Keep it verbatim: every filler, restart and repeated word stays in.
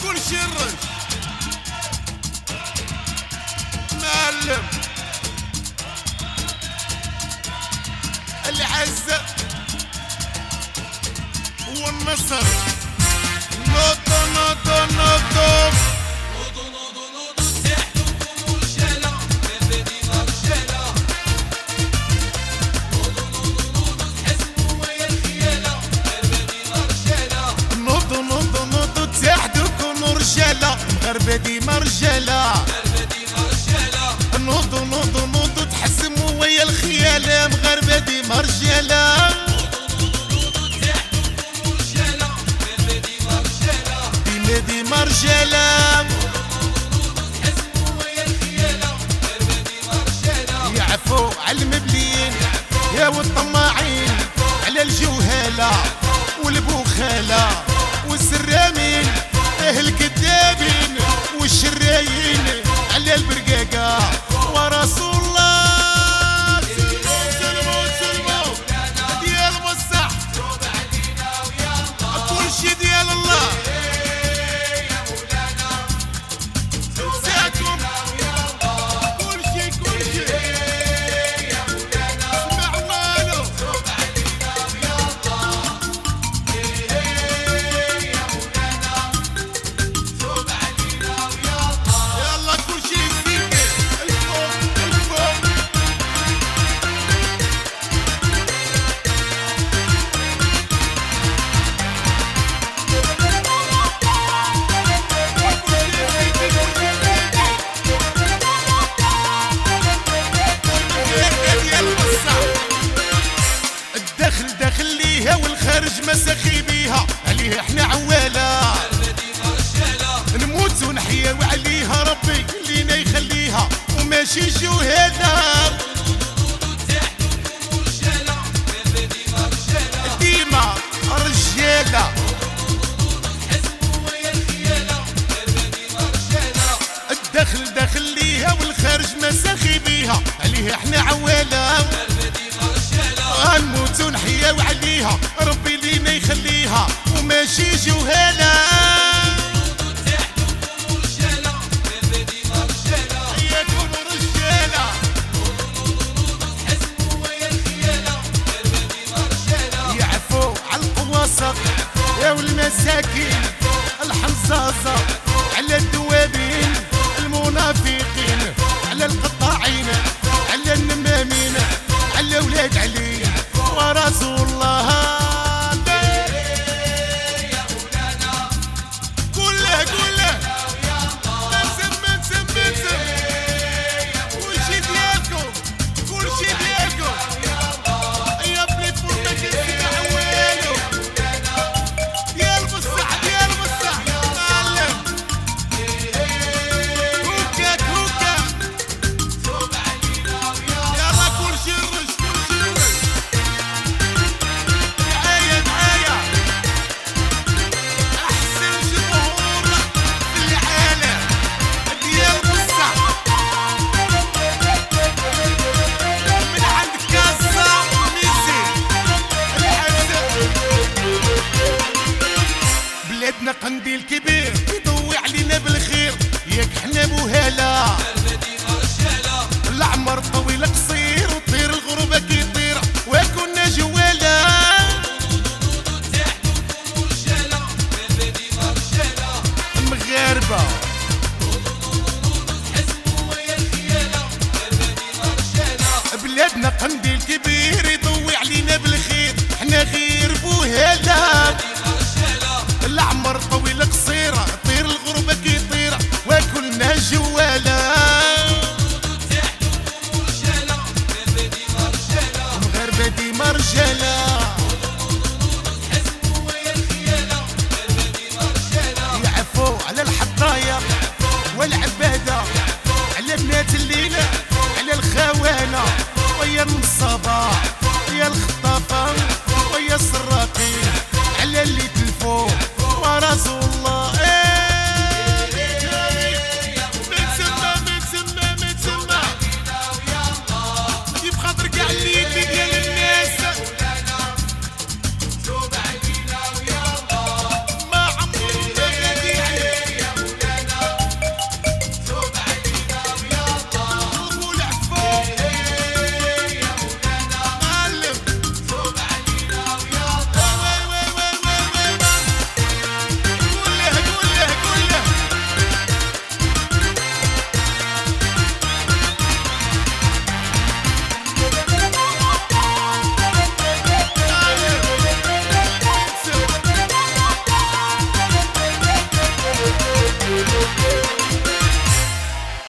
كل شي الرش معلم العزة والنصر. نوضو نوضو نوضو نوضو نوضو نوضو تحتو كونوا رجالة هذا ديما رجالة. نوضو نوضو نوضو تحسبوا ويا الخيالة هذا ديما رجالة. نوضو نوضو نوضو تحتو كونوا رجالة مغربة ديما رجالة. نوضو نوضو نوضو تحسموا ويا الخيالة مغربة ديما رجالة. ديما ديما رجالة يعفو على المبلين يا والطماعين على الجوهالة والبخالة والسرامين اهل الكذابين والشرايين على البرقاقة ورسول الله سلموا سلموا ديال بصح كل شي ديال الله. ساعتكم كل شي كل شي اسمع مالو يلا كل شي فيك الفوق الفوق. الدخل دخل ليها والخارج مسخي بيها عليه احنا عواله نموت ونحيا وعليها ربي لينا يخليها وماشي جوهالة. ديما رجالة الدخل دخل ليها والخارج مسخي بيها عليه احنا عواله غنموت ونحيا وعليها ربي لينا يخليها وماشي جوهالة. يعفو على القواصر يا والمساكين الحنصاصة على الدوابين المنافقين على القطاعين على النمامين على ولاد علي ورسول الله. قوله قوله نسم نسم نسم كل شي ديالكم كل شي ديالكم يا بلي فوتك السمع والو ديال بصح ديال بصح معلم هوكاك هوكاك يلا كل شي الرش كل شي الرش معايا معايا احسن جمهور في العالم ديال بصح من عند كاسة ميسي العزة. بلادنا قنديل كبير يضوي علينا بالخير ياك حنا بوهالة العمر طويل قصير وطير الغربة كيطير وكنا جوالة. مغاربة